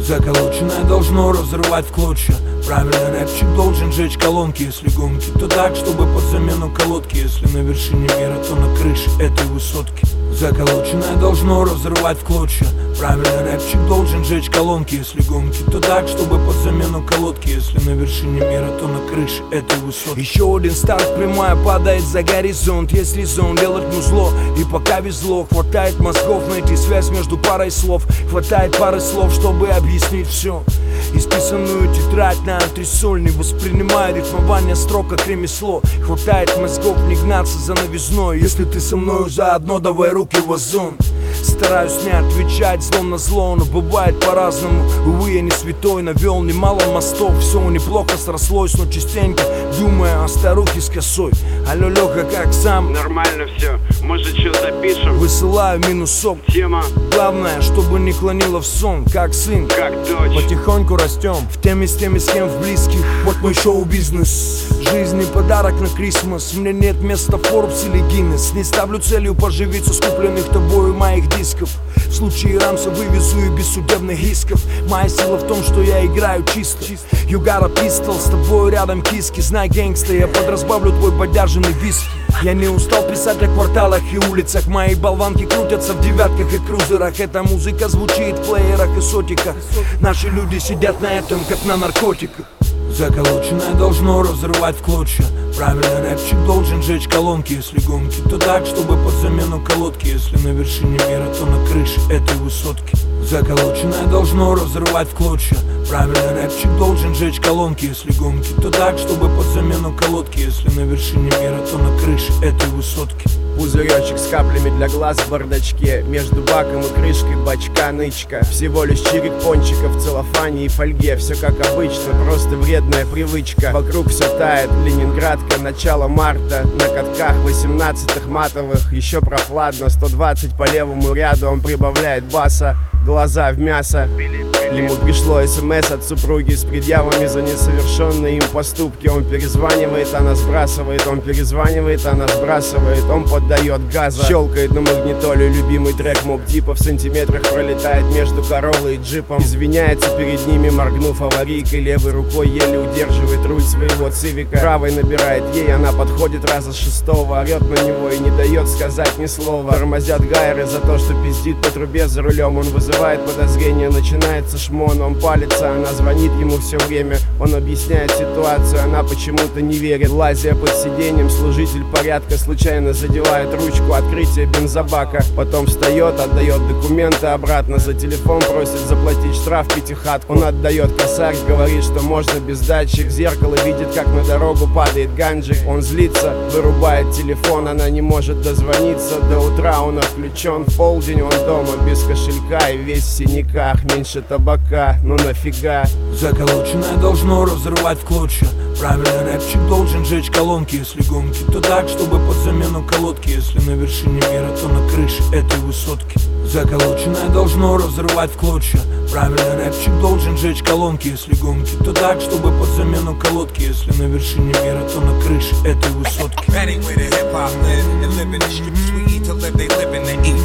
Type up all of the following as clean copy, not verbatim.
Заколоченное должно разрывать в клочья. Правильный рэпчик должен жечь колонки. Если гонки, то так, чтобы под замену колодки. Если на вершине мира, то на крыше этой высотки. Заколоченное должно разрывать в клочья. Правильный рэпчик должен жечь колонки. Если гонки, то так, чтобы под замену колодки. Если на вершине мира, то на крыше этой высотки. Еще один старт, прямая падает за горизонт. Есть резон делать музло, и пока везло. Хватает мозгов найти связь между парой слов. Хватает пары слов, чтобы объяснить все. Исписанную тетрадь на антресоль. Не воспринимая рифмование строк как ремесло. Хватает мозгов не гнаться за новизной. Если ты со мною заодно, давай руки в озон. Стараюсь не отвечать злом на зло, но бывает по-разному. Увы, я не святой, навел немало мостов. Все неплохо срослось, но частенько думая о старухе с косой. Алло, Лёха, как сам? Нормально все, может, что запишем? Высылаю минусок. Тема, Главное, чтобы не клонило в сон. Как сын, как дочь. потихоньку растем. В теме с теми, с кем в близких. Вот мой шоу-бизнес. Жизнь не подарок на Крисмас. Мне нет места в Forbes или Guinness. Не ставлю целью поживиться с купленных тобою моих дисков. В случае рамса вывезу и без судебных исков. Моя сила в том, что я играю чисто. You got a pistol, с тобой рядом киски. Знай, гэнгста, я подразбавлю твой подержанный виски. Я не устал писать о кварталах и улицах. Мои болванки крутятся в девятках и крузерах. Эта музыка звучит в плеерах и сотиках. Наши люди сидят на этом, как на наркотиках. Заколоченное должно разрывать в клочья. Правильный рэпчик должен жечь колонки. Если гонки, то так, чтобы под замену колодки. Если на вершине мира, то на крыше этой высотки. Заколоченное должно разрывать в клочья. Правильный рэпчик должен жечь колонки. Если гонки, то так, чтобы под замену колодки. Если на вершине мира, то на крыше этой высотки. Пузыречек с каплями для глаз в бардачке. Между баком и крышкой бачка нычка. Всего лишь чирик пончиков в целлофане и фольге. Все как обычно, просто вредная привычка. Вокруг все тает, Ленинградка, начало марта. На катках 18-х матовых. Еще прохладно, 120 по левому ряду. Он прибавляет баса, глаза в мясо. Ему пришло СМС от супруги с предъявами за несовершенные им поступки. Он перезванивает, она сбрасывает. Он перезванивает, она сбрасывает. Он поддает газа, щелкает на магнитоле любимый трек Моб Дипа. В сантиметрах пролетает между Короллой и джипом. Извиняется перед ними, моргнув аварийкой. Левой рукой еле удерживает руль своего цивика. Правой набирает ей, она подходит раза с шестого. Орет на него и не дает сказать ни слова. Тормозят гайры за то, что пиздит по трубе за рулем. Он вызывает подозрение, начинается шмон. Он палится, она звонит ему все время. Он объясняет ситуацию, она почему-то не верит. Лазя под сиденьем, служитель порядка случайно задевает ручку открытия бензобака. Потом встает, отдает документы обратно. За телефон просит заплатить штраф пятихатку. Он отдает косарь, говорит, что можно без датчик. В зеркало видит, как на дорогу падает ганджик. Он злится, вырубает телефон. Она не может дозвониться. До утра он отключен. В полдень он дома без кошелька и весь в синяках. Меньше табака, ну нафига. Заколоченное должно разрывать в клочья. Правильный рэпчик должен жечь колонки. Если гонки, то так, чтобы под замену колодки. Если на вершине мира, то на крыше этой высотки. Заколоченное должно разрывать в клочья. Правильный рэпчик должен жечь колонки. Если гонки, то так, чтобы под замену колодки. Если на вершине мира, то на крыше этой высотки. That ain't where the hip-hop live. And live in the streets, we eat to live, they live in the eat.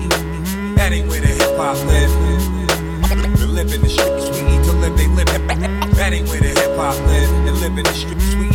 That ain't where the hip-hop live. We live in the streets, we eat to live, they live. That ain't where the hip-hop live. And live in the streets, we